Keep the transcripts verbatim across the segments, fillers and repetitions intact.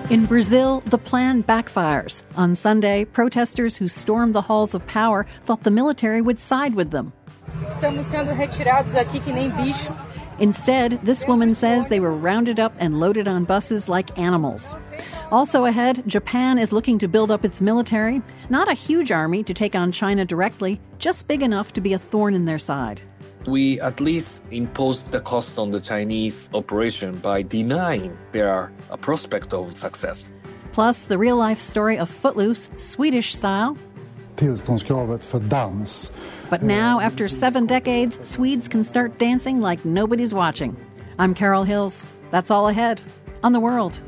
In Brazil, the plan backfires. On Sunday, protesters who stormed the halls of power thought the military would side with them. Estamos sendo retirados aqui que nem bicho. Instead, this woman says they were rounded up and loaded on buses like animals. Also ahead, Japan is looking to build up its military. Not a huge army to take on China directly, just big enough to be a thorn in their side. We at least imposed the cost on the Chinese operation by denying there a prospect of success. Plus, the real-life story of Footloose, Swedish style. Tillståndskravet för dans. But now, after seven decades, Swedes can start dancing like nobody's watching. I'm Carol Hills. That's all ahead on The World.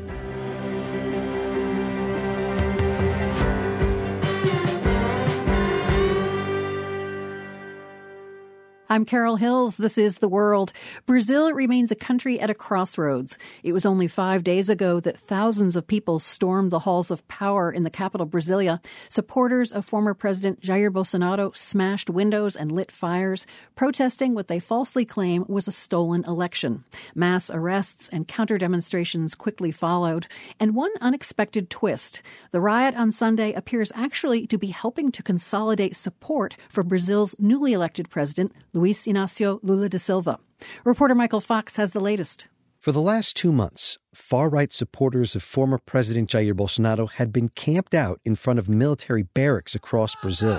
I'm Carol Hills. This is The World. Brazil remains a country at a crossroads. It was only five days ago that thousands of people stormed the halls of power in the capital, Brasilia. Supporters of former President Jair Bolsonaro smashed windows and lit fires, protesting what they falsely claim was a stolen election. Mass arrests and counter-demonstrations quickly followed. And one unexpected twist. The riot on Sunday appears actually to be helping to consolidate support for Brazil's newly elected president, Luiz Inácio Lula da Silva. Reporter Michael Fox has the latest. For the last two months, far-right supporters of former President Jair Bolsonaro had been camped out in front of military barracks across Brazil.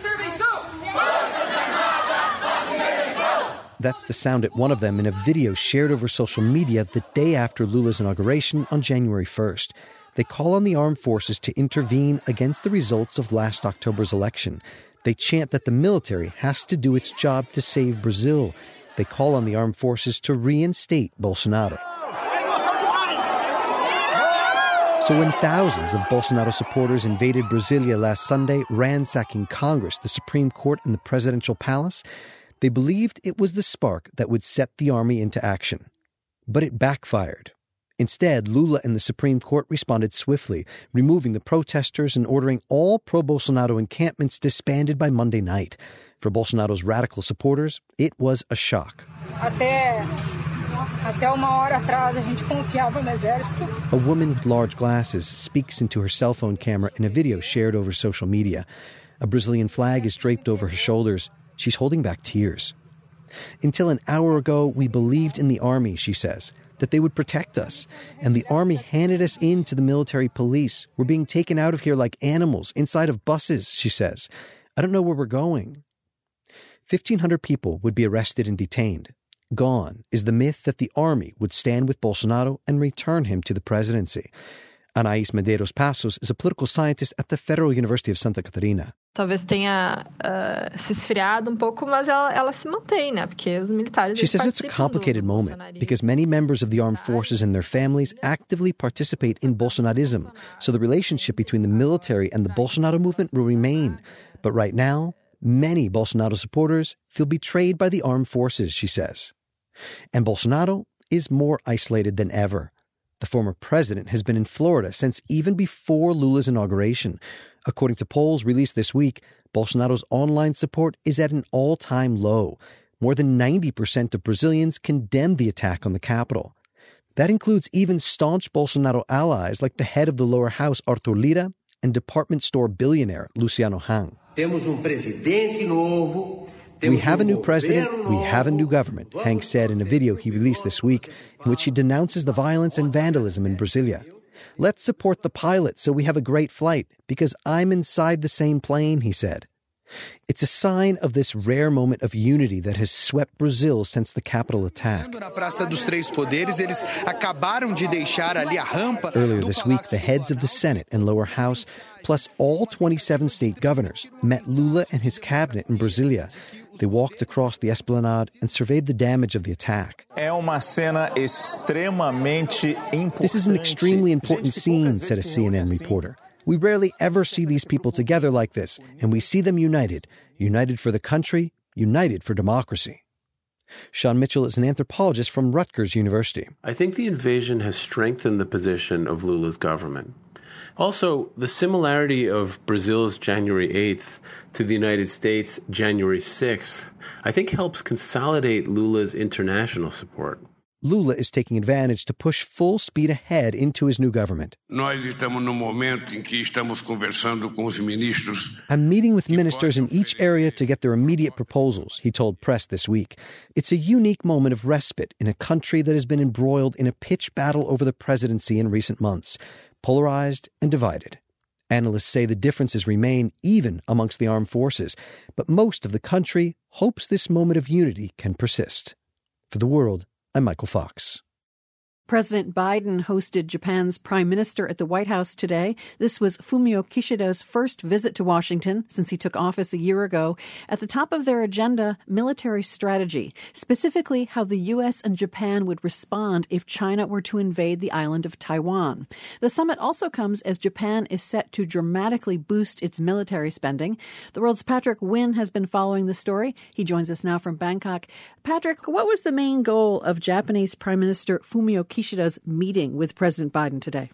That's the sound at one of them in a video shared over social media the day after Lula's inauguration on January first. They call on the armed forces to intervene against the results of last October's election. They chant that the military has to do its job to save Brazil. They call on the armed forces to reinstate Bolsonaro. So when thousands of Bolsonaro supporters invaded Brasilia last Sunday, ransacking Congress, the Supreme Court, and the presidential palace, they believed it was the spark that would set the army into action. But it backfired. Instead, Lula and the Supreme Court responded swiftly, removing the protesters and ordering all pro-Bolsonaro encampments disbanded by Monday night. For Bolsonaro's radical supporters, it was a shock. Até, até uma hora atrás, a gente confiava no exército. A woman with large glasses speaks into her cell phone camera in a video shared over social media. A Brazilian flag is draped over her shoulders. She's holding back tears. Until an hour ago, we believed in the army, she says, that they would protect us. And the army handed us in to the military police. We're being taken out of here like animals, inside of buses, she says. I don't know where we're going. fifteen hundred people would be arrested and detained. Gone is the myth that the army would stand with Bolsonaro and return him to the presidency. Anaís Medeiros Passos is a political scientist at the Federal University of Santa Catarina. Talvez tenha uh, se esfriado um pouco, mas ela, ela se mantém, né? Porque os militares. She says it's a complicated moment because many members of the armed forces and their families actively participate in Bolsonarism. So the relationship between the military and the Bolsonaro movement will remain. But right now, many Bolsonaro supporters feel betrayed by the armed forces, she says. And Bolsonaro is more isolated than ever. The former president has been in Florida since even before Lula's inauguration. According to polls released this week, Bolsonaro's online support is at an all-time low. More than ninety percent of Brazilians condemned the attack on the capital. That includes even staunch Bolsonaro allies like the head of the lower house, Arthur Lira, and department store billionaire Luciano Hang. Temos um presidente novo. We have a new president, we have a new government, Hank said in a video he released this week, in which he denounces the violence and vandalism in Brasilia. Let's support the pilot so we have a great flight, because I'm inside the same plane, he said. It's a sign of this rare moment of unity that has swept Brazil since the Capitol attack. Earlier this week, the heads of the Senate and lower house, plus all twenty-seven state governors, met Lula and his cabinet in Brasilia. They walked across the esplanade and surveyed the damage of the attack. This is an extremely important scene, said a C N N reporter. We rarely ever see these people together like this, and we see them united. United for the country, united for democracy. Sean Mitchell is an anthropologist from Rutgers University. I think the invasion has strengthened the position of Lula's government. Also, the similarity of Brazil's January eighth to the United States' January sixth, I think helps consolidate Lula's international support. Lula is taking advantage to push full speed ahead into his new government. Nós estamos no momento em que estamos conversando com os ministros. I'm meeting with ministers in each area to get their immediate proposals, he told press this week. It's a unique moment of respite in a country that has been embroiled in a pitched battle over the presidency in recent months, polarized and divided. Analysts say the differences remain even amongst the armed forces, but most of the country hopes this moment of unity can persist. For The World, I'm Michael Fox. President Biden hosted Japan's prime minister at the White House today. This was Fumio Kishida's first visit to Washington since he took office a year ago. At the top of their agenda, military strategy, specifically how the U S and Japan would respond if China were to invade the island of Taiwan. The summit also comes as Japan is set to dramatically boost its military spending. The World's Patrick Wynn has been following the story. He joins us now from Bangkok. Patrick, what was the main goal of Japanese Prime Minister Fumio Kishida's meeting with President Biden today?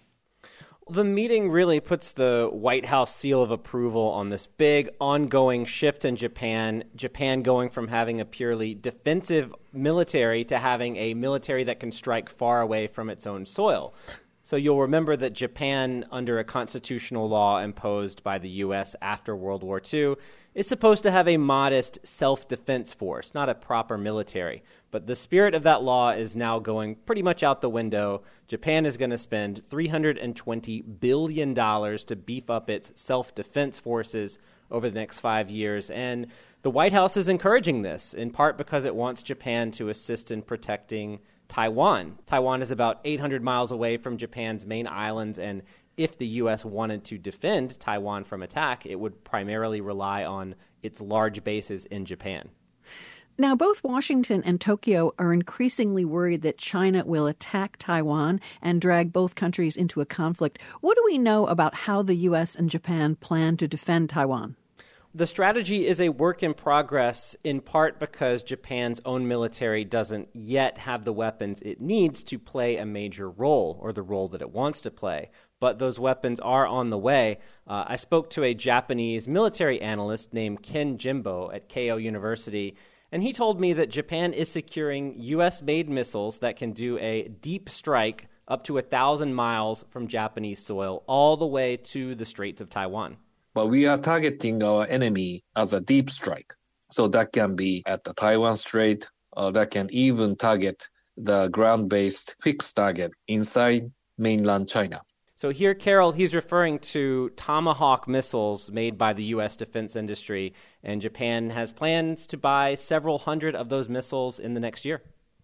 The meeting really puts the White House seal of approval on this big ongoing shift in Japan, Japan going from having a purely defensive military to having a military that can strike far away from its own soil. So you'll remember that Japan, under a constitutional law imposed by the U S after World War Two, is supposed to have a modest self-defense force, not a proper military. But the spirit of that law is now going pretty much out the window. Japan is going to spend three hundred twenty billion dollars to beef up its self-defense forces over the next five years. And the White House is encouraging this, in part because it wants Japan to assist in protecting Taiwan. Taiwan is about eight hundred miles away from Japan's main islands, and if the U S wanted to defend Taiwan from attack, it would primarily rely on its large bases in Japan. Now, both Washington and Tokyo are increasingly worried that China will attack Taiwan and drag both countries into a conflict. What do we know about how the U S and Japan plan to defend Taiwan? The strategy is a work in progress, in part because Japan's own military doesn't yet have the weapons it needs to play a major role, or the role that it wants to play. But those weapons are on the way. Uh, I spoke to a Japanese military analyst named Ken Jimbo at Keio University, and he told me that Japan is securing U S-made missiles that can do a deep strike up to one thousand miles from Japanese soil all the way to the Straits of Taiwan. But we are targeting our enemy as a deep strike. So that can be at the Taiwan Strait, or that can even target the ground-based fixed target inside mainland China. So here, Carol, he's referring to Tomahawk missiles made by the U S defense industry, and Japan has plans to buy several hundred of those missiles in the next year.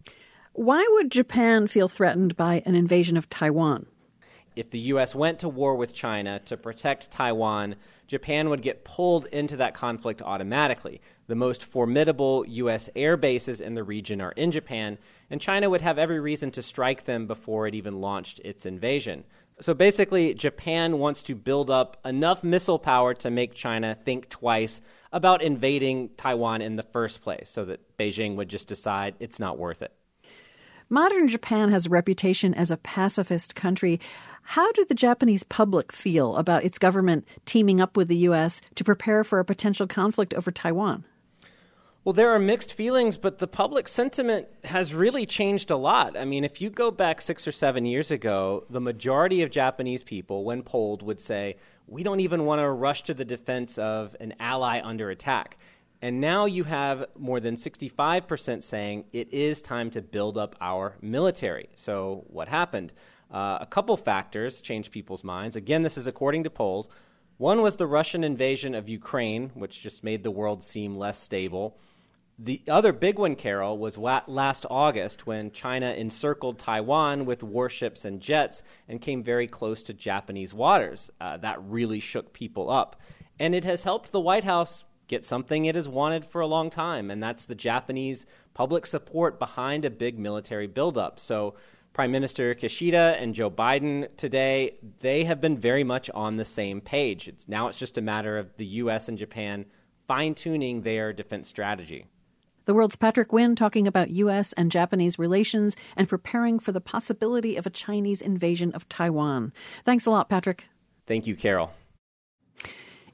Why would Japan feel threatened by an invasion of Taiwan? If the U S went to war with China to protect Taiwan, Japan would get pulled into that conflict automatically. The most formidable U S air bases in the region are in Japan, and China would have every reason to strike them before it even launched its invasion. So basically, Japan wants to build up enough missile power to make China think twice about invading Taiwan in the first place, so that Beijing would just decide it's not worth it. Modern Japan has a reputation as a pacifist country. How do the Japanese public feel about its government teaming up with the U S to prepare for a potential conflict over Taiwan? Well, there are mixed feelings, but the public sentiment has really changed a lot. I mean, if you go back six or seven years ago, the majority of Japanese people, when polled, would say, we don't even want to rush to the defense of an ally under attack. And now you have more than sixty-five percent saying it is time to build up our military. So what happened? Uh, a couple factors changed people's minds. Again, this is according to polls. One was the Russian invasion of Ukraine, which just made the world seem less stable. The other big one, Carol, was last August when China encircled Taiwan with warships and jets and came very close to Japanese waters. Uh, that really shook people up. And it has helped the White House get something it has wanted for a long time, and that's the Japanese public support behind a big military buildup. So Prime Minister Kishida and Joe Biden today, they have been very much on the same page. It's, now it's just a matter of the U S and Japan fine-tuning their defense strategy. The World's Patrick Wynn talking about U S and Japanese relations and preparing for the possibility of a Chinese invasion of Taiwan. Thanks a lot, Patrick. Thank you, Carol.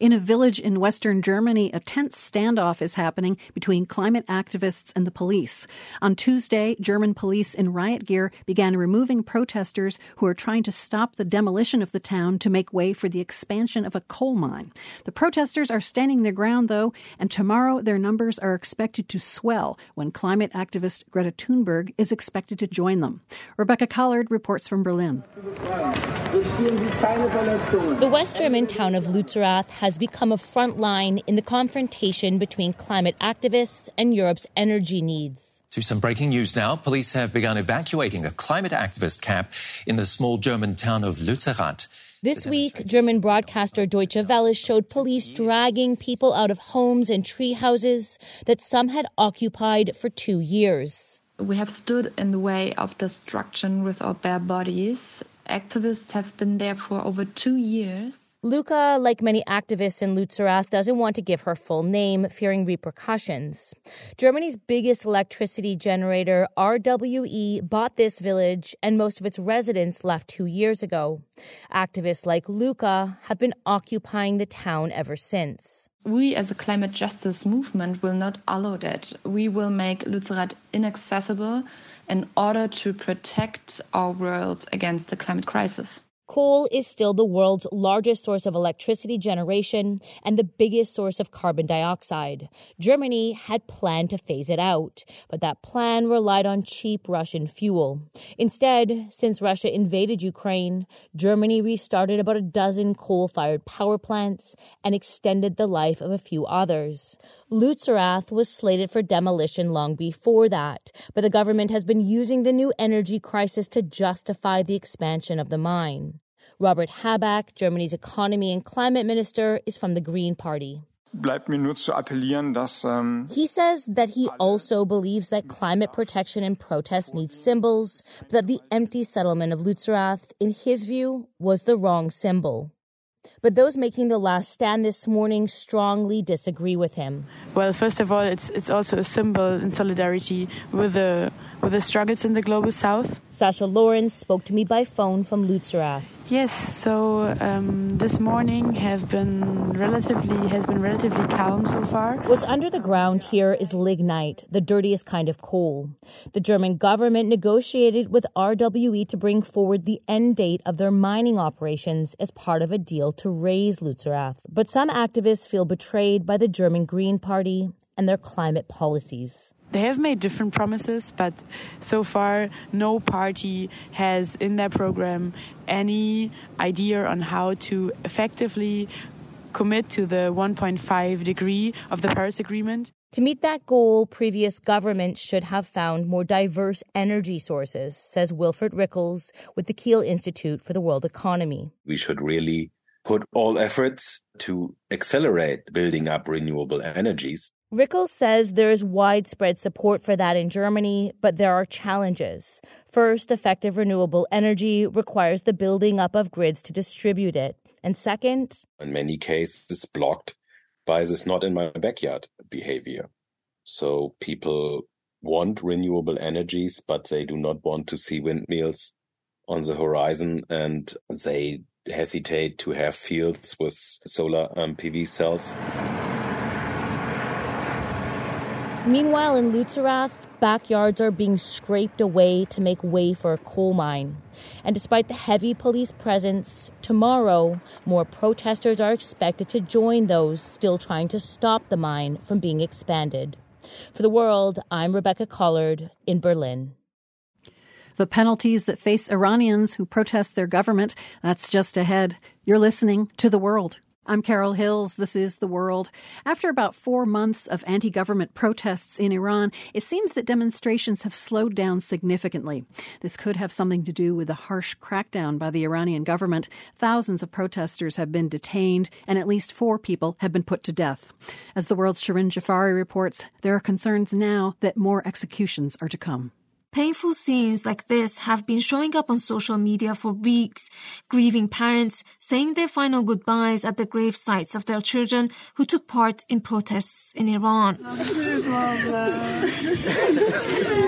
In a village in western Germany, a tense standoff is happening between climate activists and the police. On Tuesday, German police in riot gear began removing protesters who are trying to stop the demolition of the town to make way for the expansion of a coal mine. The protesters are standing their ground, though, and tomorrow their numbers are expected to swell when climate activist Greta Thunberg is expected to join them. Rebecca Collard reports from Berlin. The West German town of Lützerath has become a front line in the confrontation between climate activists and Europe's energy needs. To some breaking news now. Police have begun evacuating a climate activist camp in the small German town of Lützerath. This week, German broadcaster Deutsche Welle showed police dragging people out of homes and tree houses that some had occupied for two years. We have stood in the way of destruction with our bare bodies. Activists have been there for over two years. Luca, like many activists in Lützerath, doesn't want to give her full name, fearing repercussions. Germany's biggest electricity generator, R W E, bought this village, and most of its residents left two years ago. Activists like Luca have been occupying the town ever since. We as a climate justice movement will not allow that. We will make Lützerath inaccessible in order to protect our world against the climate crisis. Coal is still the world's largest source of electricity generation and the biggest source of carbon dioxide. Germany had planned to phase it out, but that plan relied on cheap Russian fuel. Instead, since Russia invaded Ukraine, Germany restarted about a dozen coal-fired power plants and extended the life of a few others. Lützerath was slated for demolition long before that, but the government has been using the new energy crisis to justify the expansion of the mine. Robert Habeck, Germany's economy and climate minister, is from the Green Party. Bleibt mir nur zu appellieren, dass, um... He says that he also believes that climate protection and protest need symbols, but that the empty settlement of Lützerath, in his view, was the wrong symbol. But those making the last stand this morning strongly disagree with him. Well, first of all, it's it's also a symbol in solidarity with the with the struggles in the global south. Sasha Lawrence spoke to me by phone from Lützerath. Yes, so um, this morning has been relatively has been relatively calm so far. What's under the ground here is lignite, the dirtiest kind of coal. The German government negotiated with R W E to bring forward the end date of their mining operations as part of a deal to raise Lützerath. But some activists feel betrayed by the German Green Party and their climate policies. They have made different promises, but so far no party has in their program any idea on how to effectively commit to the one point five degree of the Paris Agreement. To meet that goal, previous governments should have found more diverse energy sources, says Wilfried Rickels with the Kiel Institute for the World Economy. We should really put all efforts to accelerate building up renewable energies. Rickels says there is widespread support for that in Germany, but there are challenges. First, effective renewable energy requires the building up of grids to distribute it. And second, in many cases, blocked by this not in my backyard behavior. So people want renewable energies, but they do not want to see windmills on the horizon, and they hesitate to have fields with solar um, P V cells. Meanwhile, in Lützerath, backyards are being scraped away to make way for a coal mine. And despite the heavy police presence, tomorrow, more protesters are expected to join those still trying to stop the mine from being expanded. For The World, I'm Rebecca Collard in Berlin. The penalties that face Iranians who protest their government, that's just ahead. You're listening to The World. I'm Carol Hills. This is The World. After about four months of anti-government protests in Iran, it seems that demonstrations have slowed down significantly. This could have something to do with the harsh crackdown by the Iranian government. Thousands of protesters have been detained, and at least four people have been put to death. As The World's Shirin Jafari reports, there are concerns now that more executions are to come. Painful scenes like this have been showing up on social media for weeks. Grieving parents saying their final goodbyes at the grave sites of their children who took part in protests in Iran.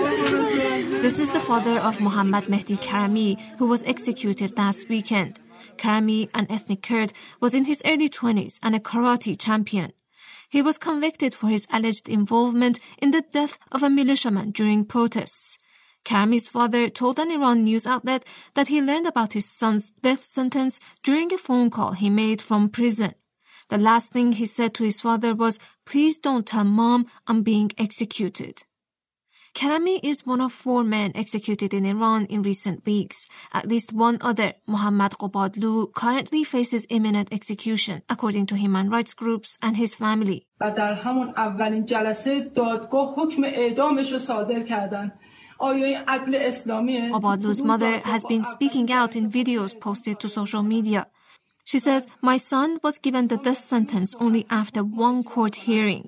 This is the father of Mohammad Mehdi Karami, who was executed last weekend. Karami, an ethnic Kurd, was in his early twenties and a karate champion. He was convicted for his alleged involvement in the death of a militiaman during protests. Karami's father told an Iran news outlet that he learned about his son's death sentence during a phone call he made from prison. The last thing he said to his father was, "Please don't tell Mom I'm being executed." Karami is one of four men executed in Iran in recent weeks. At least one other, Mohammad Qobadlu, currently faces imminent execution, according to human rights groups and his family. Qobadlu's mother has been speaking out in videos posted to social media. She says, "My son was given the death sentence only after one court hearing.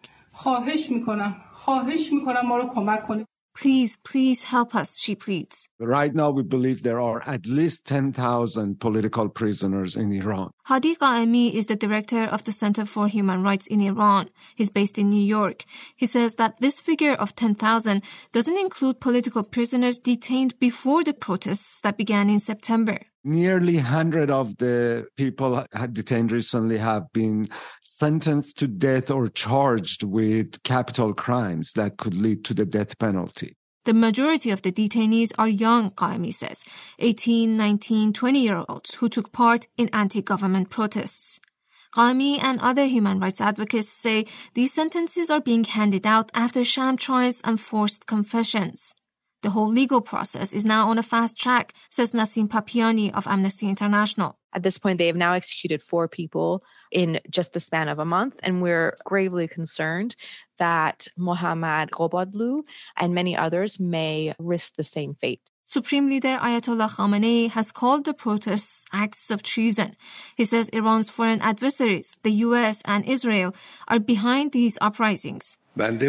Please, please help us," she pleads. Right now, we believe there are at least ten thousand political prisoners in Iran. Hadi Qaemi is the director of the Center for Human Rights in Iran. He's based in New York. He says that this figure of ten thousand doesn't include political prisoners detained before the protests that began in September. Nearly one hundred of the people detained recently have been sentenced to death or charged with capital crimes that could lead to the death penalty. The majority of the detainees are young, Qaemi says, eighteen, nineteen, twenty-year-olds who took part in anti-government protests. Qaemi and other human rights advocates say these sentences are being handed out after sham trials and forced confessions. The whole legal process is now on a fast track, says Nassim Papiani of Amnesty International. At this point, they have now executed four people in just the span of a month, and we're gravely concerned that Mohammad Qobadlu and many others may risk the same fate. Supreme Leader Ayatollah Khamenei has called the protests acts of treason. He says Iran's foreign adversaries, the U S and Israel, are behind these uprisings.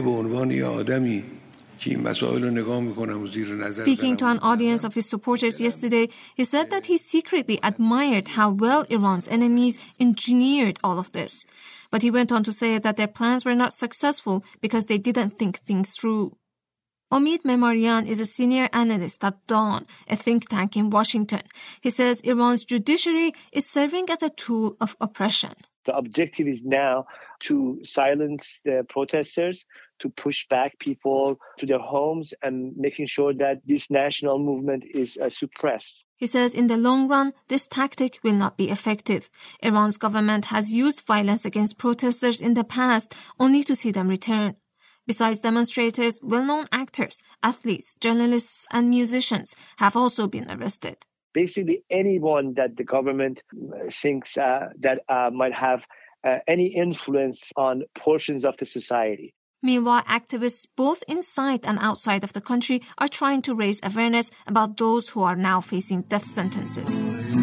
Speaking to an audience of his supporters yesterday, he said that he secretly admired how well Iran's enemies engineered all of this. But he went on to say that their plans were not successful because they didn't think things through. Omid Memarian is a senior analyst at Dawn, a think tank in Washington. He says Iran's judiciary is serving as a tool of oppression. The objective is now to silence the protesters, to push back people to their homes and making sure that this national movement is uh, suppressed. He says in the long run, this tactic will not be effective. Iran's government has used violence against protesters in the past only to see them return. Besides demonstrators, well-known actors, athletes, journalists, and musicians have also been arrested. Basically, anyone that the government thinks uh, that uh, might have uh, any influence on portions of the society. Meanwhile, activists both inside and outside of the country are trying to raise awareness about those who are now facing death sentences.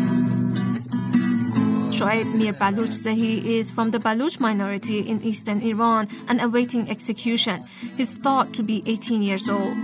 Shoaib Mir Baluch Zehi is from the Baluch minority in eastern Iran and awaiting execution. He's thought to be eighteen years old.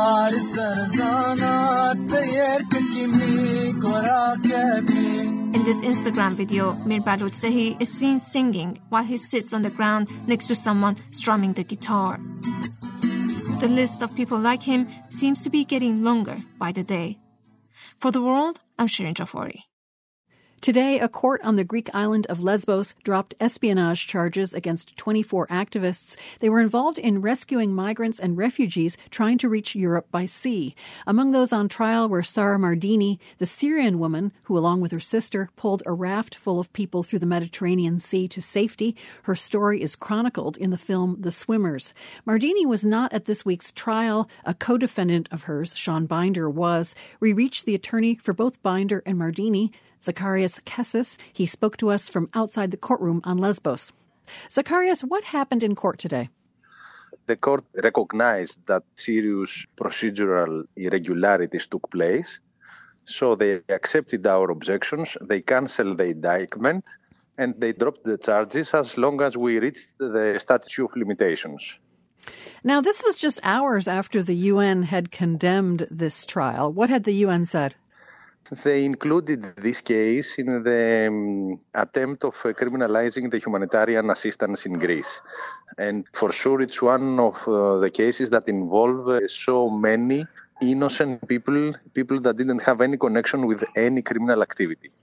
In this Instagram video, Mir Baluch Zehi is seen singing while he sits on the ground next to someone strumming the guitar. The list of people like him seems to be getting longer by the day. For The World, I'm Shirin Jafari. Today, a court on the Greek island of Lesbos dropped espionage charges against twenty-four activists. They were involved in rescuing migrants and refugees trying to reach Europe by sea. Among those on trial were Sara Mardini, the Syrian woman who, along with her sister, pulled a raft full of people through the Mediterranean Sea to safety. Her story is chronicled in the film The Swimmers. Mardini was not at this week's trial. A co-defendant of hers, Sean Binder, was. We reached the attorney for both Binder and Mardini, Zacharias Kessis. He spoke to us from outside the courtroom on Lesbos. Zacharias, what happened in court today? The court recognized that serious procedural irregularities took place, so they accepted our objections, they cancelled the indictment, and they dropped the charges as long as we reached the statute of limitations. Now, this was just hours after the U N had condemned this trial. What had the U N said? They included this case in the um, attempt of uh, criminalizing the humanitarian assistance in Greece. And for sure, it's one of uh, the cases that involve uh, so many innocent people, people that didn't have any connection with any criminal activity.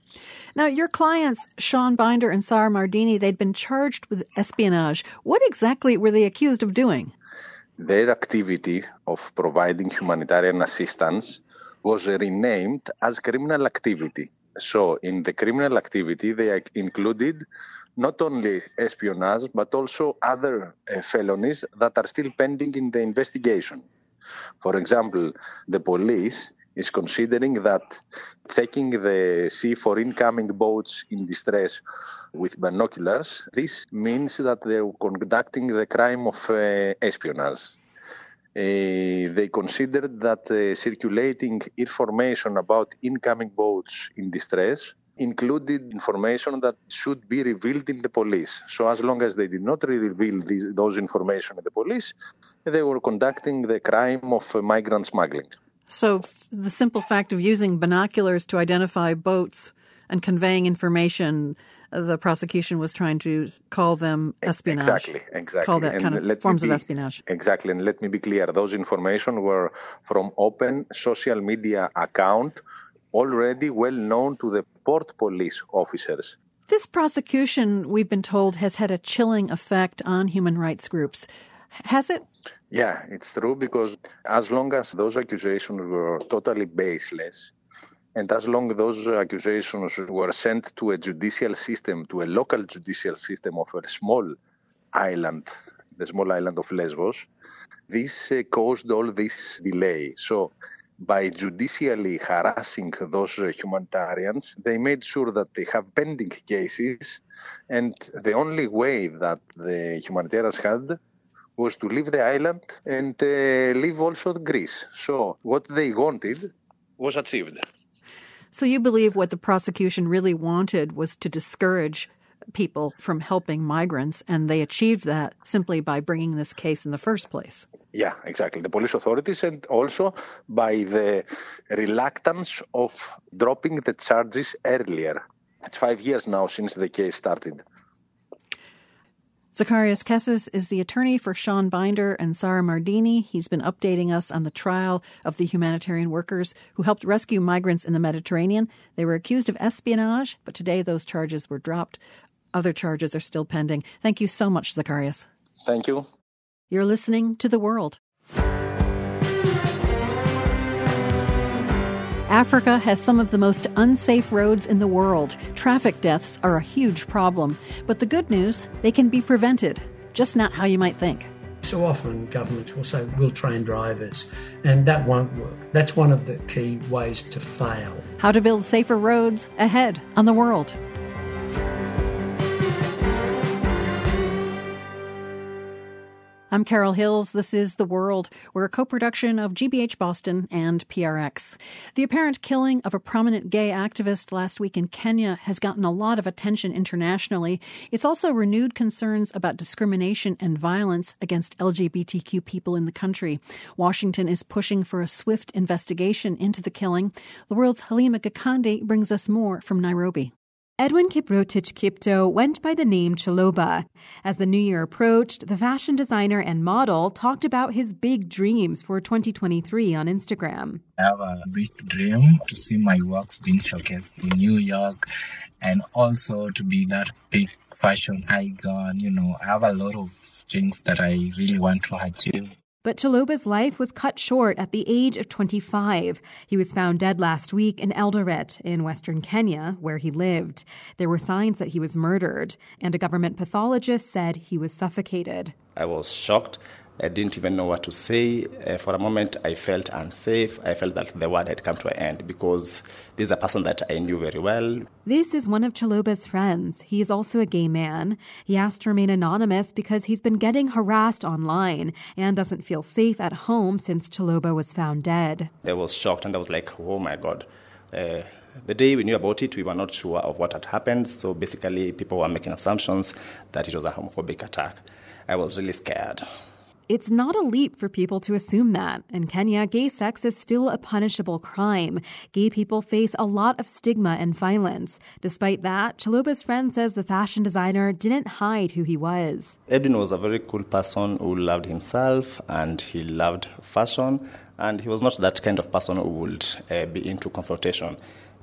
Now, your clients, Sean Binder and Sara Mardini, they'd been charged with espionage. What exactly were they accused of doing? Their activity of providing humanitarian assistance was renamed as criminal activity. So in the criminal activity, they included not only espionage, but also other uh, felonies that are still pending in the investigation. For example, the police is considering that checking the sea for incoming boats in distress with binoculars, this means that they're conducting the crime of uh, espionage. Uh, they considered that uh, circulating information about incoming boats in distress included information that should be revealed in the police. So as long as they did not reveal these, those information in the police, they were conducting the crime of uh, migrant smuggling. So f- the simple fact of using binoculars to identify boats and conveying information, uh, the prosecution was trying to call them espionage. Exactly, exactly. Call that and kind of forms be, of espionage. Exactly, and let me be clear. Those information were from open social media account already well known to the port police officers. This prosecution, we've been told, has had a chilling effect on human rights groups. Has it? Yeah, it's true, because as long as those accusations were totally baseless, and as long as those accusations were sent to a judicial system, to a local judicial system of a small island, the small island of Lesbos, this uh, caused all this delay. So by judicially harassing those uh, humanitarians, they made sure that they have pending cases, and the only way that the humanitarians had was to leave the island and uh, leave also Greece. So what they wanted was achieved. So you believe what the prosecution really wanted was to discourage people from helping migrants, and they achieved that simply by bringing this case in the first place. Yeah, exactly. The police authorities, and also by the reluctance of dropping the charges earlier. It's five years now since the case started. Zacharias Kessis is the attorney for Sean Binder and Sara Mardini. He's been updating us on the trial of the humanitarian workers who helped rescue migrants in the Mediterranean. They were accused of espionage, but today those charges were dropped. Other charges are still pending. Thank you so much, Zacharias. Thank you. You're listening to The World. Africa has some of the most unsafe roads in the world. Traffic deaths are a huge problem. But the good news, they can be prevented, just not how you might think. So often governments will say, we'll train drivers, and that won't work. That's one of the key ways to fail. How to build safer roads ahead on The World. I'm Carol Hills. This is The World. We're a co-production of G B H Boston and P R X. The apparent killing of a prominent gay activist last week in Kenya has gotten a lot of attention internationally. It's also renewed concerns about discrimination and violence against L G B T Q people in the country. Washington is pushing for a swift investigation into the killing. The World's Halima Gikandi brings us more from Nairobi. Edwin Kiprotich Kipto went by the name Chaloba. As the new year approached, the fashion designer and model talked about his big dreams for twenty twenty-three on Instagram. I have a big dream to see my works being showcased in New York, and also to be that big fashion icon. You know, I have a lot of things that I really want to achieve. But Chaloba's life was cut short at the age of twenty-five. He was found dead last week in Eldoret in western Kenya, where he lived. There were signs that he was murdered, and a government pathologist said he was suffocated. I was shocked. I didn't even know what to say. Uh, for a moment, I felt unsafe. I felt that the world had come to an end because this is a person that I knew very well. This is one of Chaloba's friends. He is also a gay man. He asked to remain anonymous because he's been getting harassed online and doesn't feel safe at home since Chaloba was found dead. I was shocked and I was like, oh my God. Uh, the day we knew about it, we were not sure of what had happened. So basically, people were making assumptions that it was a homophobic attack. I was really scared. It's not a leap for people to assume that. In Kenya, gay sex is still a punishable crime. Gay people face a lot of stigma and violence. Despite that, Chaloba's friend says the fashion designer didn't hide who he was. Edwin was a very cool person who loved himself and he loved fashion. And he was not that kind of person who would uh, be into confrontation.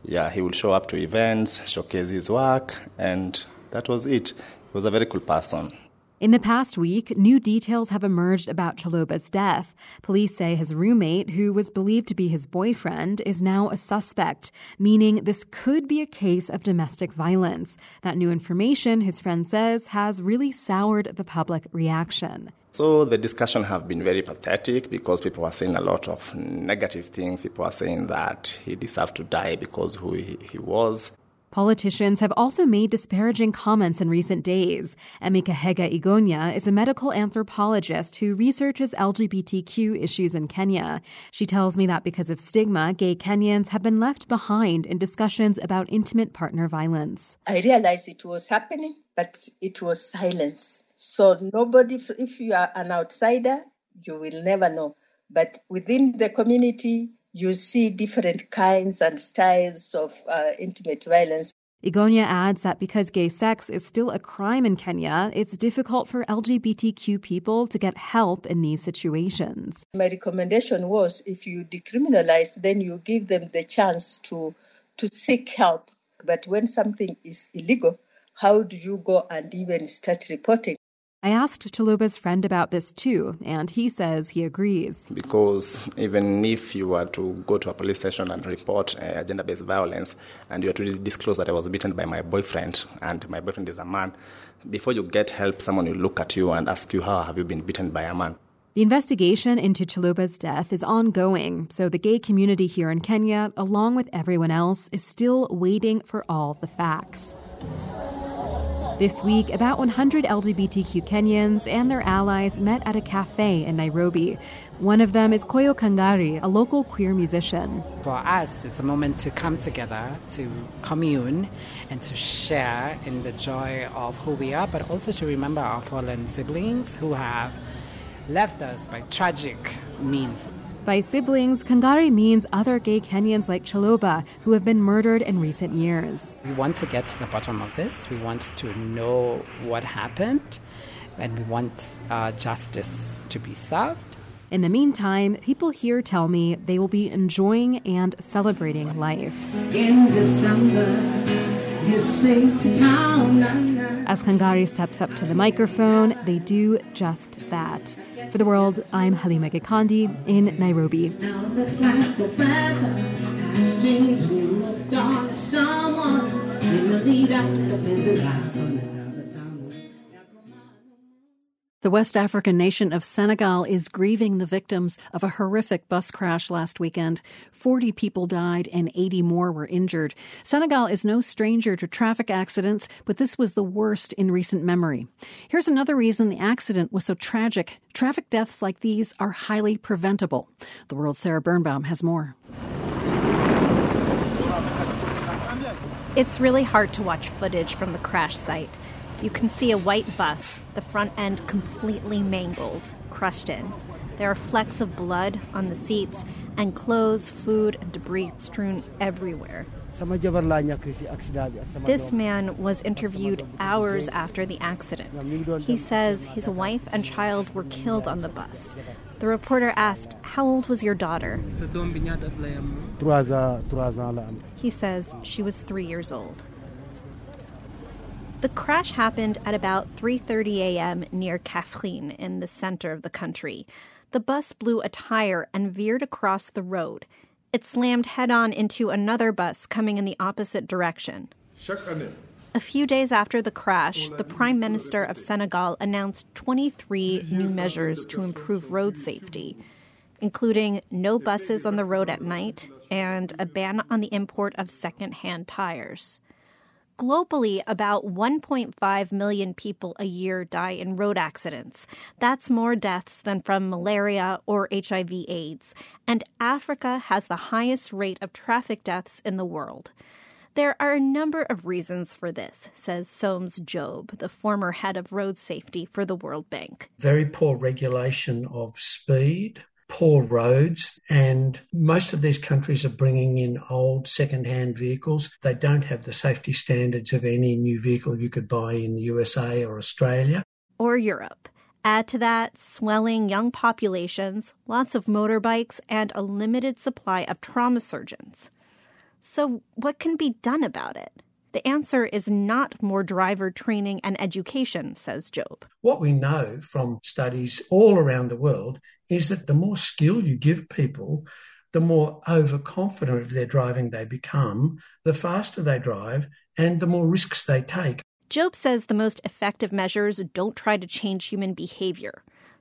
Yeah, he would show up to events, showcase his work, and that was it. He was a very cool person. In the past week, new details have emerged about Chaloba's death. Police say his roommate, who was believed to be his boyfriend, is now a suspect, meaning this could be a case of domestic violence. That new information, his friend says, has really soured the public reaction. So the discussion have been very pathetic because people are saying a lot of negative things. People are saying that he deserved to die because who he, he was. Politicians have also made disparaging comments in recent days. Emikahega Igonya is a medical anthropologist who researches L G B T Q issues in Kenya. She tells me that because of stigma, gay Kenyans have been left behind in discussions about intimate partner violence. I realized it was happening, but it was silence. So nobody, if you are an outsider, you will never know. But within the community, you see different kinds and styles of uh, intimate violence. Igonya adds that because gay sex is still a crime in Kenya, it's difficult for L G B T Q people to get help in these situations. My recommendation was if you decriminalize, then you give them the chance to, to seek help. But when something is illegal, how do you go and even start reporting? I asked Chaloba's friend about this too, and he says he agrees. Because even if you were to go to a police station and report uh, gender-based violence, and you were to disclose that I was beaten by my boyfriend, and my boyfriend is a man, before you get help, someone will look at you and ask you, how have you been beaten by a man? The investigation into Chaloba's death is ongoing, so the gay community here in Kenya, along with everyone else, is still waiting for all the facts. This week, about one hundred L G B T Q Kenyans and their allies met at a cafe in Nairobi. One of them is Koyo Kangari, a local queer musician. For us, it's a moment to come together, to commune, and to share in the joy of who we are, but also to remember our fallen siblings who have left us by tragic means. By siblings, Kangari means other gay Kenyans like Chaloba who have been murdered in recent years. We want to get to the bottom of this. We want to know what happened, and we want uh, justice to be served. In the meantime, people here tell me they will be enjoying and celebrating life. In December, you say to town. As Kangari steps up to the microphone, they do just that. For The World, I'm Halima Gikandi in Nairobi. Now looks like the weather has changed. We moved on to someone in the lead up the Pennsylvania. The West African nation of Senegal is grieving the victims of a horrific bus crash last weekend. forty people died and eighty more were injured. Senegal is no stranger to traffic accidents, but this was the worst in recent memory. Here's another reason the accident was so tragic. Traffic deaths like these are highly preventable. The World's Sarah Birnbaum has more. It's really hard to watch footage from the crash site. You can see a white bus, the front end completely mangled, crushed in. There are flecks of blood on the seats, and clothes, food, and debris strewn everywhere. This man was interviewed hours after the accident. He says his wife and child were killed on the bus. The reporter asked, "How old was your daughter?" He says she was three years old. The crash happened at about three thirty a.m. near Kaffrine in the center of the country. The bus blew a tire and veered across the road. It slammed head-on into another bus coming in the opposite direction. A few days after the crash, the Prime Minister of Senegal announced twenty-three new measures to improve road safety, including no buses on the road at night and a ban on the import of second-hand tires. Globally, about one point five million people a year die in road accidents. That's more deaths than from malaria or H I V AIDS. And Africa has the highest rate of traffic deaths in the world. There are a number of reasons for this, says Soames Job, the former head of road safety for the World Bank. Very poor regulation of speed, poor roads, and most of these countries are bringing in old second-hand vehicles. They don't have the safety standards of any new vehicle you could buy in the U S A or Australia. Or Europe. Add to that swelling young populations, lots of motorbikes, and a limited supply of trauma surgeons. So what can be done about it? The answer is not more driver training and education, says Job. What we know from studies all around the world is that the more skill you give people, the more overconfident of their driving they become, the faster they drive, and the more risks they take. Job says the most effective measures don't try to change human behavior.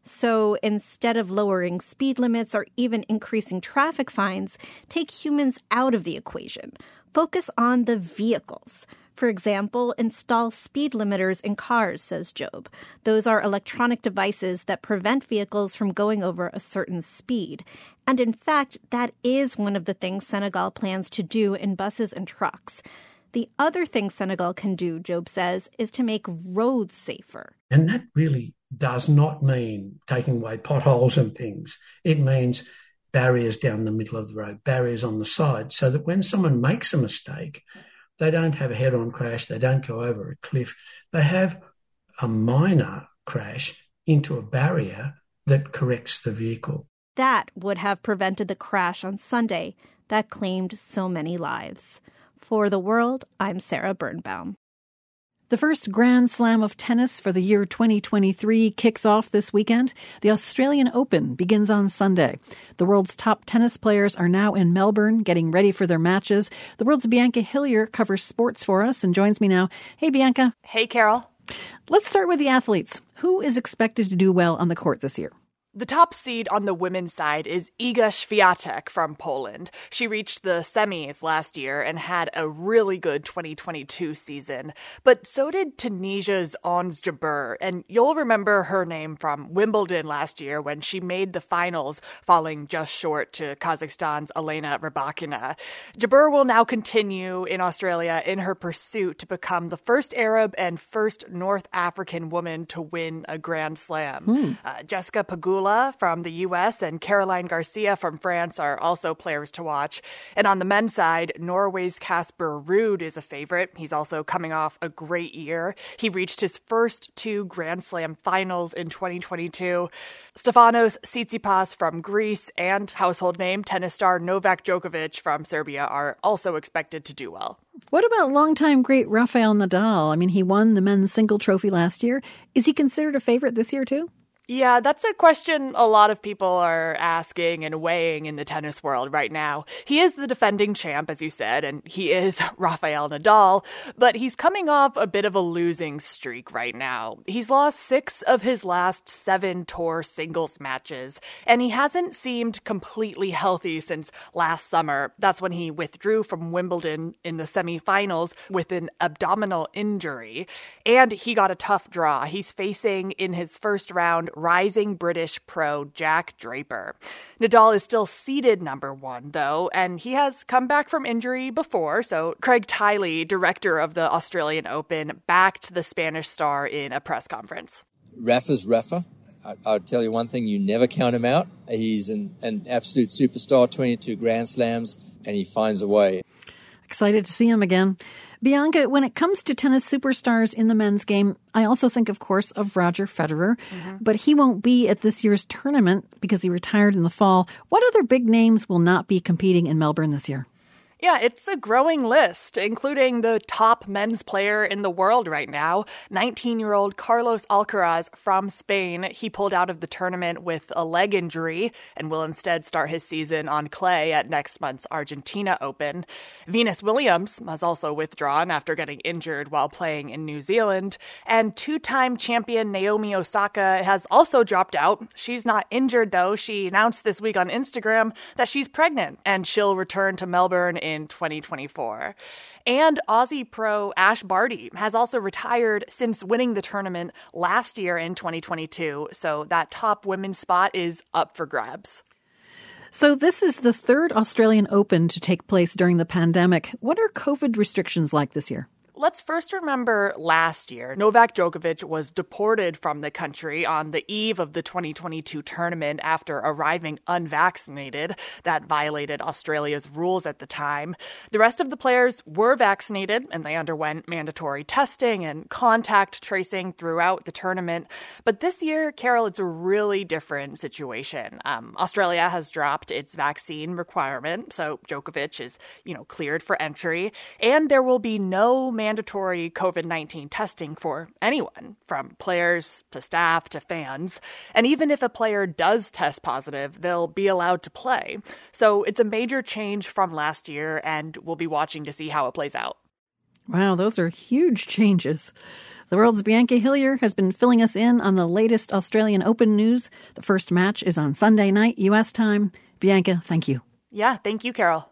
So instead of lowering speed limits or even increasing traffic fines, take humans out of the equation. Focus on the vehicles. For example, install speed limiters in cars, says Job. Those are electronic devices that prevent vehicles from going over a certain speed. And in fact, that is one of the things Senegal plans to do in buses and trucks. The other thing Senegal can do, Job says, is to make roads safer. And that really does not mean taking away potholes and things. It means barriers down the middle of the road, barriers on the side, so that when someone makes a mistake, they don't have a head-on crash, they don't go over a cliff. They have a minor crash into a barrier that corrects the vehicle. That would have prevented the crash on Sunday that claimed so many lives. For The World, I'm Sarah Birnbaum. The first Grand Slam of tennis for the year twenty twenty-three kicks off this weekend. The Australian Open begins on Sunday. The world's top tennis players are now in Melbourne getting ready for their matches. The world's Bianca Hillier covers sports for us and joins me now. Hey, Bianca. Hey, Carol. Let's start with the athletes. Who is expected to do well on the court this year? The top seed on the women's side is Iga Swiatek from Poland. She reached the semis last year and had a really good twenty twenty-two season. But so did Tunisia's Ons Jabeur, and you'll remember her name from Wimbledon last year when she made the finals, falling just short to Kazakhstan's Elena Rybakina. Jabeur will now continue in Australia in her pursuit to become the first Arab and first North African woman to win a Grand Slam. Hmm. Uh, Jessica Pegula from the U S and Caroline Garcia from France are also players to watch. And on the men's side, Norway's Casper Ruud is a favorite. He's also coming off a great year. He reached his first two Grand Slam finals in twenty twenty-two. Stefanos Tsitsipas from Greece and household name tennis star Novak Djokovic from Serbia are also expected to do well. What about longtime great Rafael Nadal? I mean, he won the men's single trophy last year. Is he considered a favorite this year too? Yeah, that's a question a lot of people are asking and weighing in the tennis world right now. He is the defending champ, as you said, and he is Rafael Nadal, but he's coming off a bit of a losing streak right now. He's lost six of his last seven tour singles matches, and he hasn't seemed completely healthy since last summer. That's when he withdrew from Wimbledon in the semifinals with an abdominal injury, and he got a tough draw. He's facing in his first round rising British pro Jack Draper. Nadal is still seeded number one, though, and he has come back from injury before, so Craig Tiley, director of the Australian Open, backed the Spanish star in a press conference. Rafa's Rafa. I, I'll tell you one thing, you never count him out. He's an, an absolute superstar, twenty-two Grand Slams, and he finds a way. Excited to see him again. Bianca, when it comes to tennis superstars in the men's game, I also think, of course, of Roger Federer. Mm-hmm. But he won't be at this year's tournament because he retired in the fall. What other big names will not be competing in Melbourne this year? Yeah, it's a growing list, including the top men's player in the world right now, nineteen-year-old Carlos Alcaraz from Spain. He pulled out of the tournament with a leg injury and will instead start his season on clay at next month's Argentina Open. Venus Williams has also withdrawn after getting injured while playing in New Zealand. And two-time champion Naomi Osaka has also dropped out. She's not injured, though. She announced this week on Instagram that she's pregnant, and she'll return to Melbourne in in twenty twenty-four. And Aussie pro Ash Barty has also retired since winning the tournament last year in twenty twenty-two. So that top women's spot is up for grabs. So this is the third Australian Open to take place during the pandemic. What are COVID restrictions like this year? let's first remember last year. Novak Djokovic was deported from the country on the eve of the twenty twenty-two tournament after arriving unvaccinated. That violated Australia's rules at the time. The rest of the players were vaccinated, and they underwent mandatory testing and contact tracing throughout the tournament. But this year, Carol, it's a really different situation. Um, Australia has dropped its vaccine requirement, so Djokovic is, you know, cleared for entry, and there will be no mandatory COVID nineteen testing for anyone, from players to staff to fans. And even if a player does test positive, they'll be allowed to play. So it's a major change from last year, and we'll be watching to see how it plays out. Wow, those are huge changes. The World's Bianca Hillier has been filling us in on the latest Australian Open news. The first match is on Sunday night, U S time. Bianca, thank you. Yeah, thank you, Carol.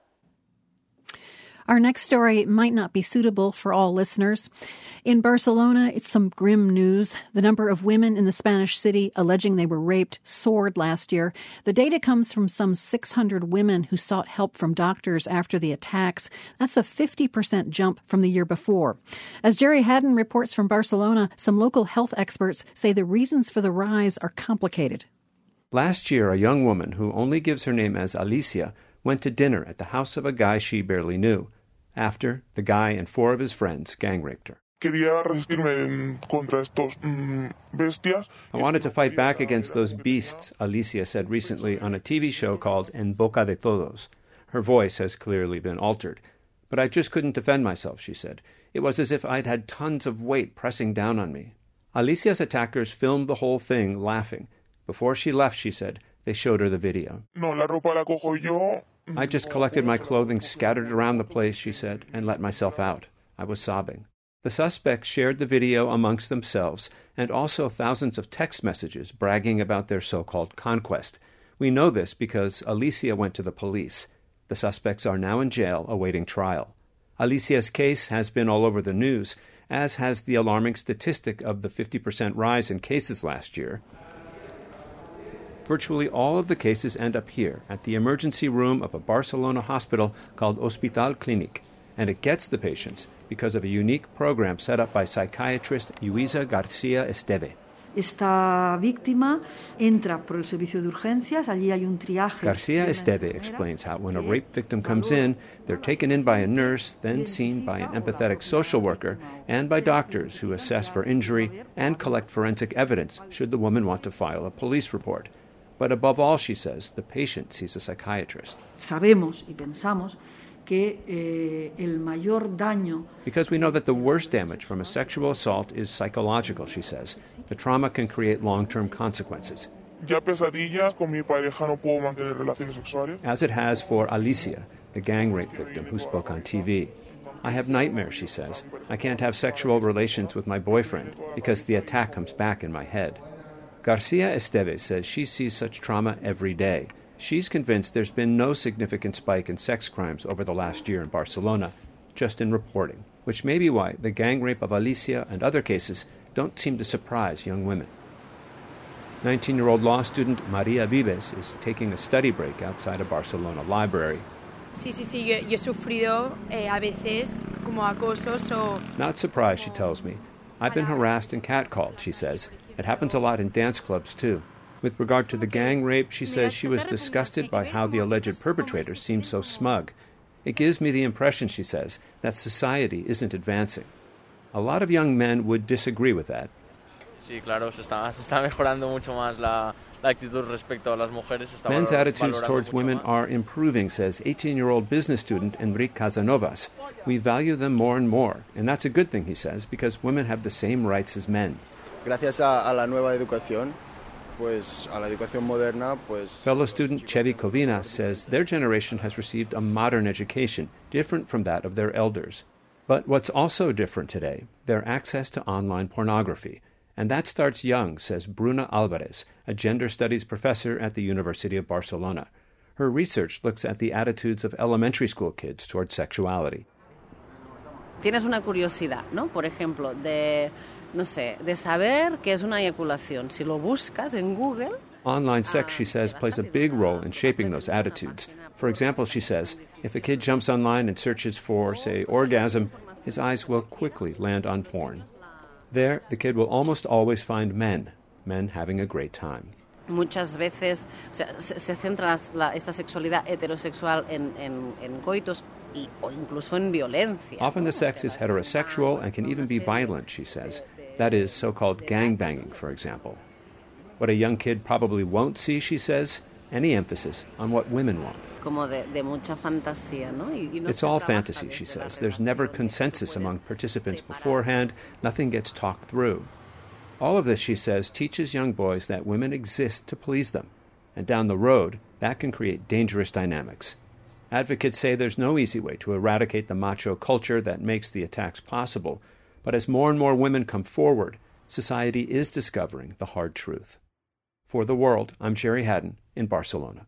Our next story might not be suitable for all listeners. In Barcelona, it's some grim news. The number of women in the Spanish city alleging they were raped soared last year. The data comes from some six hundred women who sought help from doctors after the attacks. That's a fifty percent jump from the year before. As Jerry Haddon reports from Barcelona, some local health experts say the reasons for the rise are complicated. Last year, a young woman who only gives her name as Alicia went to dinner at the house of a guy she barely knew. After, the guy and four of his friends gang-raped her. I wanted to fight back against those beasts, Alicia said recently on a T V show called En Boca de Todos. Her voice has clearly been altered. But I just couldn't defend myself, she said. It was as if I'd had tons of weight pressing down on me. Alicia's attackers filmed the whole thing, laughing. Before she left, she said, they showed her the video. No, la ropa la cojo yo. I just collected my clothing scattered around the place, she said, and let myself out. I was sobbing. The suspects shared the video amongst themselves and also thousands of text messages bragging about their so-called conquest. We know this because Alicia went to the police. The suspects are now in jail awaiting trial. Alicia's case has been all over the news, as has the alarming statistic of the fifty percent rise in cases last year. Virtually all of the cases end up here, at the emergency room of a Barcelona hospital called Hospital Clínic, and it gets the patients because of a unique program set up by psychiatrist Lluïsa García Esteve. Esta víctima entra por el servicio de urgencias, allí hay un triaje. García Esteve explains how when a rape victim comes in, they're taken in by a nurse, then seen by an empathetic social worker, and by doctors who assess for injury and collect forensic evidence should the woman want to file a police report. But above all, she says, the patient sees a psychiatrist. Sabemos y pensamos que eh, el mayor daño. Because we know that the worst damage from a sexual assault is psychological, she says. The trauma can create long-term consequences. Ya pesadillas con mi pareja no puedo mantener relaciones sexuales. As it has for Alicia, the gang rape victim who spoke on T V. I have nightmares, she says. I can't have sexual relations with my boyfriend because the attack comes back in my head. García Esteve says she sees such trauma every day. She's convinced there's been no significant spike in sex crimes over the last year in Barcelona, just in reporting, which may be why the gang rape of Alicia and other cases don't seem to surprise young women. nineteen-year-old law student Maria Vives is taking a study break outside a Barcelona library. Sí, sí, sí, yo, yo he sufrido eh, a veces como acoso, so... Not surprised, she tells me. I've been harassed and catcalled, she says. It happens a lot in dance clubs, too. With regard to the gang rape, she says she was disgusted by how the alleged perpetrator seemed so smug. It gives me the impression, she says, that society isn't advancing. A lot of young men would disagree with that. Sí, claro, se está, se está mejorando mucho más la, la actitud respecto a las mujeres. Se está Men's attitudes towards women más. are improving, says eighteen-year-old business student Enrique Casanovas. We value them more and more, and that's a good thing, he says, because women have the same rights as men. Gracias a, a la nueva educación, pues a la educación moderna, pues... Fellow student Chevy Covina says their generation has received a modern education, different from that of their elders. But what's also different today, their access to online pornography. And that starts young, says Bruna Alvarez, a gender studies professor at the University of Barcelona. Her research looks at the attitudes of elementary school kids towards sexuality. Tienes una curiosidad, ¿no? Por ejemplo, de... no sé, de saber qué es una eyaculación. Si lo buscas en Google... Online sex, she says, plays a big role in shaping those attitudes. For example, she says, if a kid jumps online and searches for, say, orgasm, his eyes will quickly land on porn. There, the kid will almost always find men, men having a great time. Muchas veces o sea, se, se centra la, esta sexualidad heterosexual en, en, en coitos y, o incluso en violencia. Often the sex is heterosexual and can even be violent, she says. That is, so-called gangbanging, for example. What a young kid probably won't see, she says, any emphasis on what women want. Como de, de mucha fantasía, ¿no? Y, y no it's all fantasy, she says. There's never consensus among participants beforehand. Nothing gets talked through. All of this, she says, teaches young boys that women exist to please them. And down the road, that can create dangerous dynamics. Advocates say there's no easy way to eradicate the macho culture that makes the attacks possible. But as more and more women come forward, society is discovering the hard truth. For The World, I'm Jerry Haddon in Barcelona.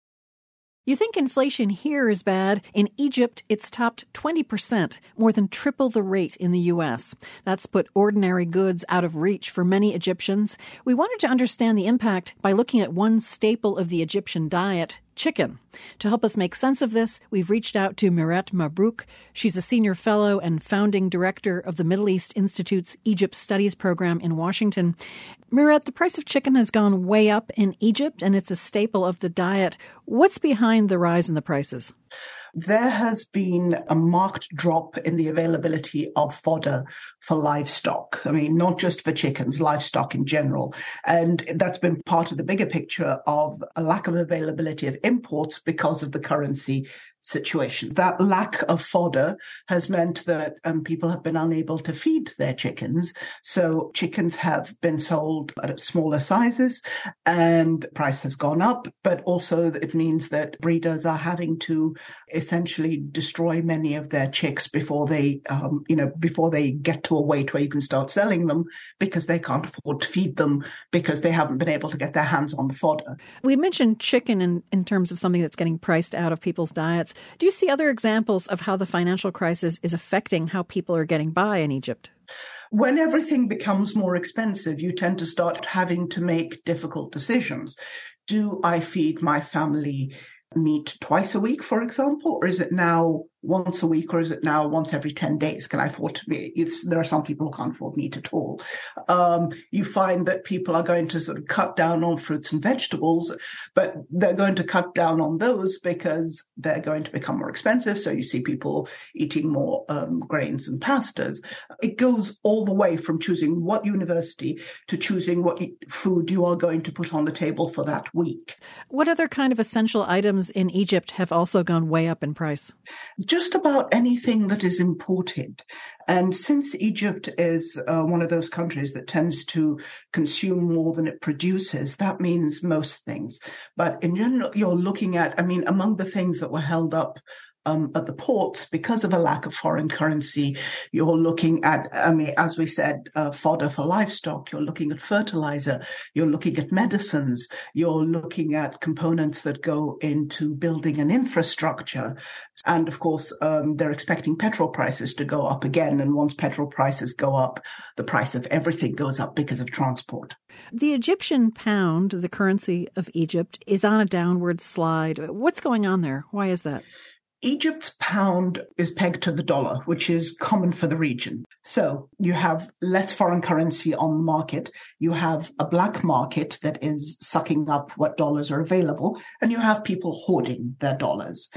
You think inflation here is bad. In Egypt, it's topped twenty percent, more than triple the rate in the U S. That's put ordinary goods out of reach for many Egyptians. We wanted to understand the impact by looking at one staple of the Egyptian diet, chicken. To help us make sense of this, we've reached out to Miret Mabrouk. She's a senior fellow and founding director of the Middle East Institute's Egypt Studies program in Washington. Miret, the price of chicken has gone way up in Egypt, and it's a staple of the diet. What's behind the rise in the prices? There has been a marked drop in the availability of fodder for livestock. I mean, not just for chickens, livestock in general. And that's been part of the bigger picture of a lack of availability of imports because of the currency situation. That lack of fodder has meant that um, people have been unable to feed their chickens. So chickens have been sold at smaller sizes and price has gone up. But also it means that breeders are having to essentially destroy many of their chicks before they, um, you know, before they get to a weight where you can start selling them because they can't afford to feed them because they haven't been able to get their hands on the fodder. We mentioned chicken in, in terms of something that's getting priced out of people's diets. Do you see other examples of how the financial crisis is affecting how people are getting by in Egypt? When everything becomes more expensive, you tend to start having to make difficult decisions. Do I feed my family meat twice a week, for example, or is it now once a week, or is it now once every ten days? Can I afford to be? It's, there are some people who can't afford meat at all. Um, you find that people are going to sort of cut down on fruits and vegetables, but they're going to cut down on those because they're going to become more expensive. So you see people eating more um, grains and pastas. It goes all the way from choosing what university to choosing what food you are going to put on the table for that week. What other kind of essential items in Egypt have also gone way up in price? Just about anything that is imported. And since Egypt is uh, one of those countries that tends to consume more than it produces, that means most things. But in general, you're looking at, I mean, among the things that were held up Um, at the ports, because of a lack of foreign currency, you're looking at, I mean, as we said, uh, fodder for livestock, you're looking at fertilizer, you're looking at medicines, you're looking at components that go into building an infrastructure. And of course, um, they're expecting petrol prices to go up again. And once petrol prices go up, the price of everything goes up because of transport. The Egyptian pound, the currency of Egypt, is on a downward slide. What's going on there? Why is that? Egypt's pound is pegged to the dollar, which is common for the region. So you have less foreign currency on the market. You have a black market that is sucking up what dollars are available, and you have people hoarding their dollars.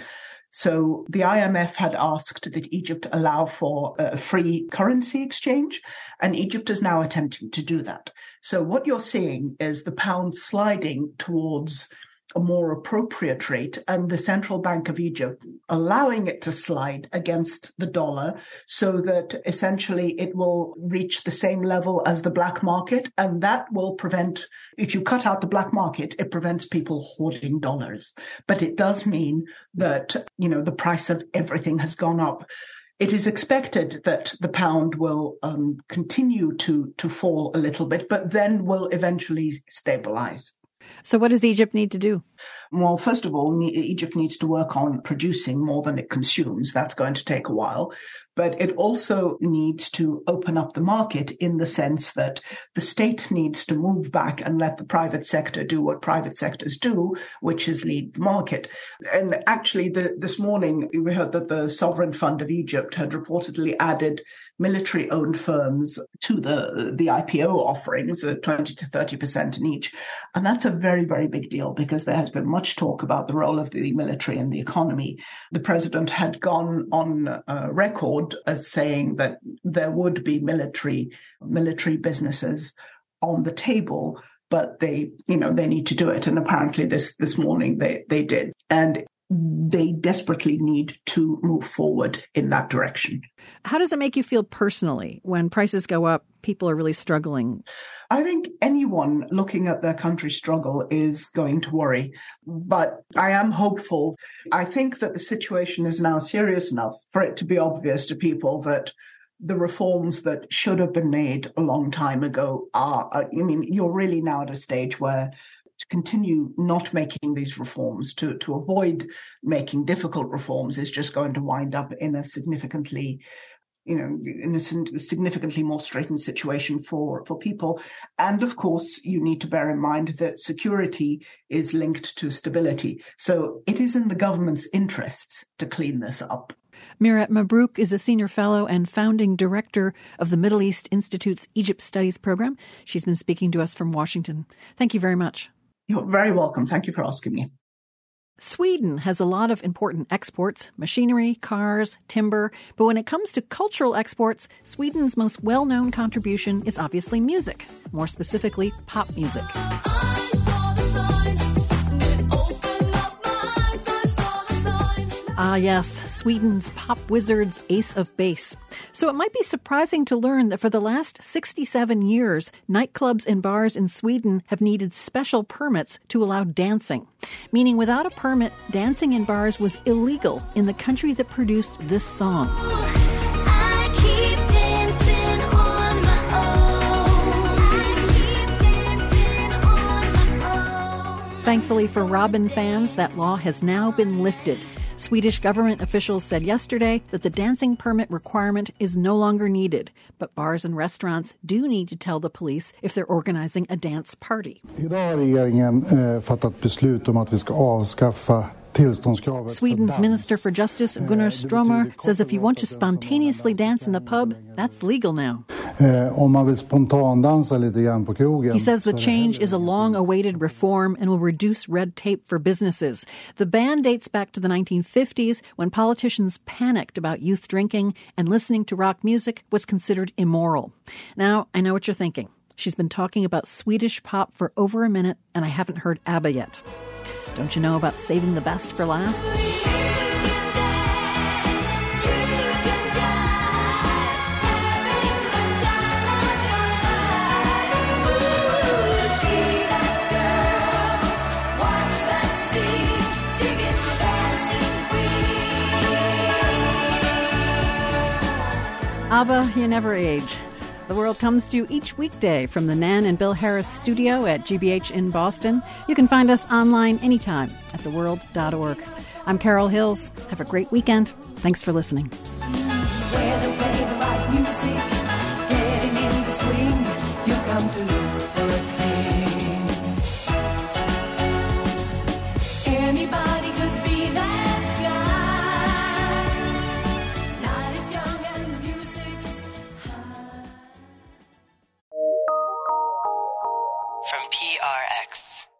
So the I M F had asked that Egypt allow for a free currency exchange, and Egypt is now attempting to do that. So what you're seeing is the pound sliding towards a more appropriate rate, and the Central Bank of Egypt allowing it to slide against the dollar so that essentially it will reach the same level as the black market. And that will prevent, if you cut out the black market, it prevents people hoarding dollars. But it does mean that, you know, the price of everything has gone up. It is expected that the pound will um, continue to, to fall a little bit, but then will eventually stabilize. So what does Egypt need to do? Well, first of all, Egypt needs to work on producing more than it consumes. That's going to take a while. But it also needs to open up the market in the sense that the state needs to move back and let the private sector do what private sectors do, which is lead the market. And actually, the, this morning, we heard that the Sovereign Fund of Egypt had reportedly added military-owned firms to the, the I P O offerings, uh, twenty to thirty percent in each. And that's a very, very big deal because there has been much talk about the role of the military in the economy. The president had gone on uh, record as saying that there would be military military businesses on the table, but they, you know, they need to do it. And apparently this this morning they, they did. And they desperately need to move forward in that direction. How does it make you feel personally when prices go up, people are really struggling? I think anyone looking at their country struggle is going to worry, but I am hopeful. I think that the situation is now serious enough for it to be obvious to people that the reforms that should have been made a long time ago are, I mean, you're really now at a stage where to continue not making these reforms, to, to avoid making difficult reforms is just going to wind up in a significantly you know, in a significantly more straitened situation for, for people. And of course, you need to bear in mind that security is linked to stability. So it is in the government's interests to clean this up. Miraet Mabrouk is a senior fellow and founding director of the Middle East Institute's Egypt Studies program. She's been speaking to us from Washington. Thank you very much. You're very welcome. Thank you for asking me. Sweden has a lot of important exports, machinery, cars, timber, but when it comes to cultural exports, Sweden's most well-known contribution is obviously music, more specifically pop music. Ah, yes, Sweden's pop wizard's Ace of Base. So it might be surprising to learn that for the last sixty-seven years, nightclubs and bars in Sweden have needed special permits to allow dancing. Meaning without a permit, dancing in bars was illegal in the country that produced this song. Thankfully for Robin fans, that law has now been lifted. Swedish government officials said yesterday that the dancing permit requirement is no longer needed, but bars and restaurants do need to tell the police if they're organizing a dance party. Idag har regeringen fattat beslut om att vi ska avskaffa Sweden's Minister for Justice, Gunnar Strömmer, says if you want to spontaneously dance in the pub, that's legal now. He says the change is a long-awaited reform and will reduce red tape for businesses. The ban dates back to the nineteen fifties when politicians panicked about youth drinking and listening to rock music was considered immoral. Now, I know what you're thinking. She's been talking about Swedish pop for over a minute, and I haven't heard ABBA yet. Don't you know about saving the best for last? ABBA, you never age. The World comes to you each weekday from the Nan and Bill Harris studio at G B H in Boston. You can find us online anytime at the world dot org. I'm Carol Hills. Have a great weekend. Thanks for listening. Where they play the right music, getting in the swing, you come to look for a king. Anybody could be that guy. Night is young and the music's high. From P R X.